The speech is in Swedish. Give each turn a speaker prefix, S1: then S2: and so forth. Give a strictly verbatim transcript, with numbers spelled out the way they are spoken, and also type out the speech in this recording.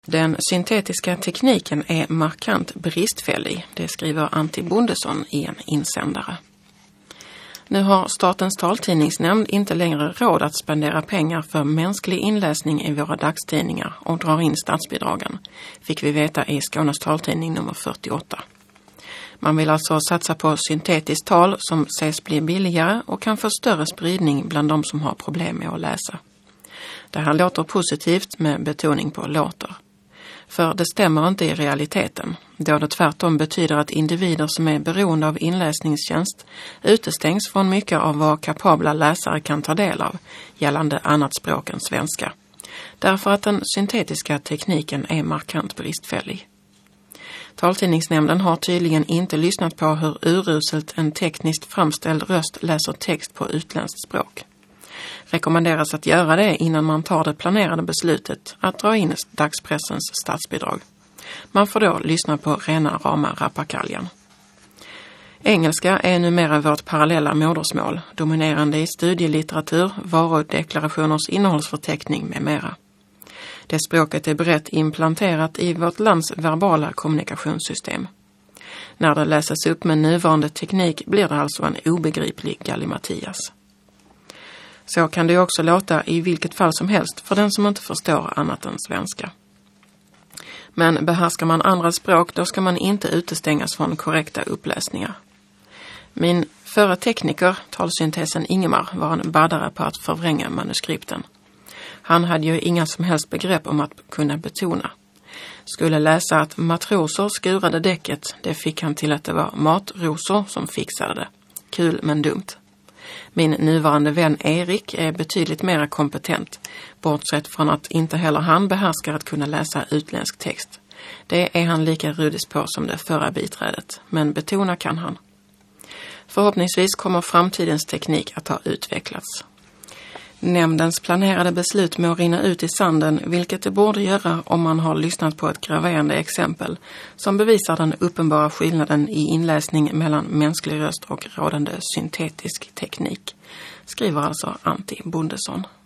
S1: Den syntetiska tekniken är markant bristfällig, det skriver Antti Bondesson i en insändare. Nu har Statens taltidningsnämnd inte längre råd att spendera pengar för mänsklig inläsning i våra dagstidningar och drar in statsbidragen, fick vi veta i Skånes taltidning nummer fyrtioåtta. Man vill alltså satsa på syntetiskt tal som ses bli billigare och kan få större spridning bland de som har problem med att läsa. Det här låter positivt med betoning på låter. För det stämmer inte i realiteten, då det tvärtom betyder att individer som är beroende av inläsningstjänst utestängs från mycket av vad kapabla läsare kan ta del av gällande annat språk än svenska. Därför att den syntetiska tekniken är markant bristfällig. Taltidningsnämnden har tydligen inte lyssnat på hur uruselt en tekniskt framställd röst läser text på utländskt språk. Rekommenderas att göra det innan man tar det planerade beslutet att dra in dagspressens statsbidrag. Man får då lyssna på rena rama rappakaljan. Engelska är numera vårt parallella modersmål, dominerande i studielitteratur, varudeklarationers innehållsförteckning med mera. Det språket är brett implanterat i vårt lands verbala kommunikationssystem. När det läses upp med nuvarande teknik blir det alltså en obegriplig gallimatias. Så kan det också låta i vilket fall som helst för den som inte förstår annat än svenska. Men behärskar man andra språk, då ska man inte utestängas från korrekta uppläsningar. Min förre tekniker, talsyntesen Ingemar, var en baddare på att förvränga manuskripten. Han hade ju inga som helst begrepp om att kunna betona. Skulle läsa att matroser skurade däcket, det fick han till att det var matrosor som fixade det. Kul men dumt. Min nuvarande vän Erik är betydligt mer kompetent, bortsett från att inte heller han behärskar att kunna läsa utländsk text. Det är han lika rudis på som det förra biträdet, men betona kan han. Förhoppningsvis kommer framtidens teknik att ha utvecklats. Nämndens planerade beslut må rinna ut i sanden, vilket det borde göra om man har lyssnat på ett graverande exempel som bevisar den uppenbara skillnaden i inläsning mellan mänsklig röst och rådande syntetisk teknik, skriver alltså Antti Bondesson.